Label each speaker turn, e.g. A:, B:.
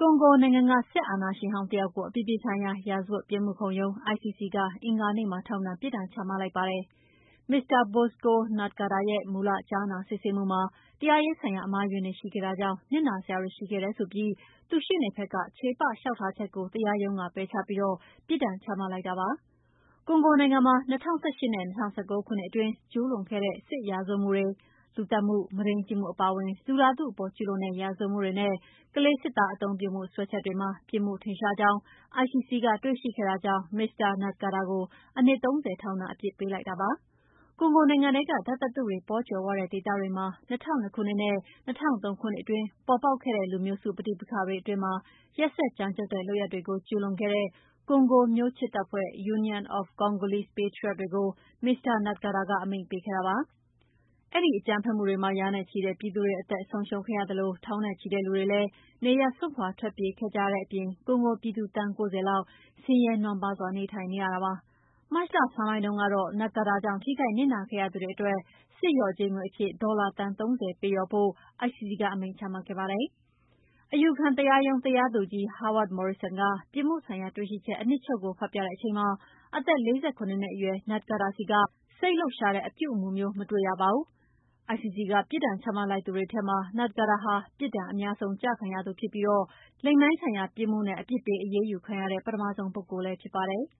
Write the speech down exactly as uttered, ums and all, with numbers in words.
A: ကွန်ဂိုနိုင်ငံကစစ်အာဏာရှင်ဟောင်းတယောက်ကိုအပြည်ပြည်ဆိုင်ရာရာဇဝတ်ပြစ်မှုခုံရုံး I C C ကအင်္ဂါနေ့မှာထောင်ဒဏ်ပြစ်ဒဏ်ချမှတ်လိုက်ပါတယ်။ မစ္စတာ Bosco Ntaganda ရဲ့မူလကြားနာစစ်ဆေးမှုမှာတရားရေးဆိုင်ရာအမှားအယွင်းတွေရှိခဲ့တာကြောင့်နစ်နာစရာတွေရှိခဲ့တယ်ဆိုပြီး သူ့ရှေ့နေဘက်ကချေပလျှောက်ထားချက်ကိုတရားရုံးကပယ်ချပြီးပြစ်ဒဏ်ချမှတ်လိုက်တာပါ။ ကွန်ဂိုနိုင်ငံမှာ၂၀၁၈နဲ့၂၀၁၉ခုနှစ်အတွင်းကျူးလွန်ခဲ့တဲ့စစ်ရာဇဝတ်မှုတွေ၊လူသတ်မှု၊မုဒိမ်းကျင့်မှုအပါအဝင် လူသားထုအပေါ်ကျူးလွန်တဲ့ရာဇဝတ်မှုတွေနဲ့ ကလေးစစ်သားအသုံးပြုမှုစွဲချက်တွေမှာပြစ်မှုထင်ရှားကြောင်း I C C ကတွေ့ရှိခဲ့တာကြောင့် မစ္စတာ Ntaganda ကိုအနှစ်သုံးဆယ်ထောင်ဒဏ်အပြစ်ပေးလိုက်တာပါ။ ကွန်ဂိုနိုင်ငံထဲကဓာတ်သတ္တုတွေပေါကြွယ်ဝတဲ့ဒေသတွေမှာ၂၀၀၂ခုနှစ်နဲ့၂၀၀၃ခုနှစ်အတွင်းပေါ်ပေါက်ခဲ့တဲ့လူမျိုးစုပဋိပက္ခတွေအတွင်းရက်စက်ကြမ်းကြုတ်တဲ့လုပ်ရပ်တွေကိုကျူးလွန်ခဲ့တဲ့ ကွန်ဂိုမျိုးချစ်တပ်ဖွဲ့ Union of Congolese Patriots တွေကို မစ္စတာ Ntaganda ကအမိန့်ပေးခဲ့တာပါ။ အဲဒီအကြမ်းဖက်မှုတွေမှာရာနဲ့ချီတဲ့ပြည်သူတွေအသက်ဆုံးရှုံးခဲ့ရသလိုထောင်နဲ့ချီတဲ့လူတွေလည်းနေရပ်စွန့်ခွါထွက်ပြေးခဲ့ကြရတဲ့အပြင် ကွန်ဂိုပြည်သူသန်းကိုးဆယ်လောက်ဆင်းရဲနွမ်းပါးစွာနေထိုင်နေရတာပါ။ မတ်လဆန်းပိုင်းတုန်းကတော့ Ntaganda ကြောင့်ထိခိုက်နစ်နာခဲ့ရသူတွေအတွက်စစ်လျော်ကြေးငွေအဖြစ်ဒေါ်လာသန်းသုံးဆယ်ပေးလျော်ဖို့ I C C ကအမိန့်ချမှတ်ခဲ့ပါတယ်။ အယူခံတရားရုံးတရားသူကြီး Howard Morrison ကပြစ်မှုဆိုင်ရာတွေ့ရှိချက်အနှစ်ချုပ်ကိုဖတ်ပြတဲ့အချိန်မှာအသက်၄၇နှစ်အရွယ် Ntaganda ဆီကစိတ်လှုပ်ရှားတဲ့အပြုအမူမျိုးမတွေ့ရပါဘူး။ I C C ကပြစ်ဒဏ်ချမှတ်လိုက်သူတွေထဲမှာ Ntaganda ဟာပြစ်ဒဏ်အများဆုံးကျခံရသူဖြစ်ပြီးလိင်ပိုင်းဆိုင်ရာပြစ်မှုနဲ့အပြစ်ပေးအရေးယူခံရတဲ့ပထမဆုံးပုဂ္ဂိုလ်လည်းဖြစ်ပါတယ်။